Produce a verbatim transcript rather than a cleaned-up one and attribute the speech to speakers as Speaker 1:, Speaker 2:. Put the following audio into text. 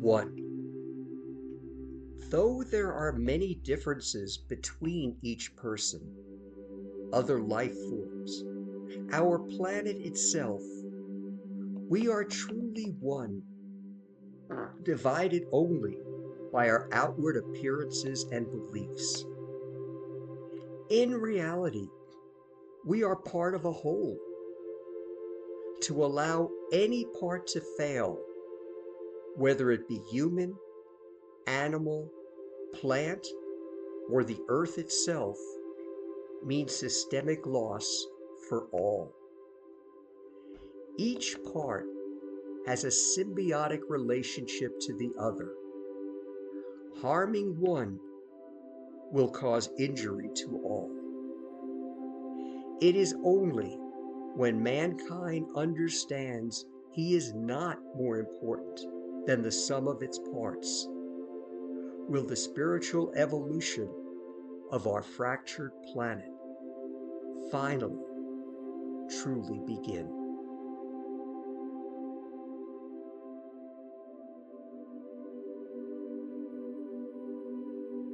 Speaker 1: one. Though there are many differences between each person, other life forms, our planet itself, we are truly one, divided only by our outward appearances and beliefs. In reality, we are part of a whole. To allow any part to fail, whether it be human, animal, plant, or the earth itself, means systemic loss for all. Each part has a symbiotic relationship to the other. Harming one will cause injury to all. It is only when mankind understands he is not more important than the sum of its parts will the spiritual evolution of our fractured planet finally truly begin.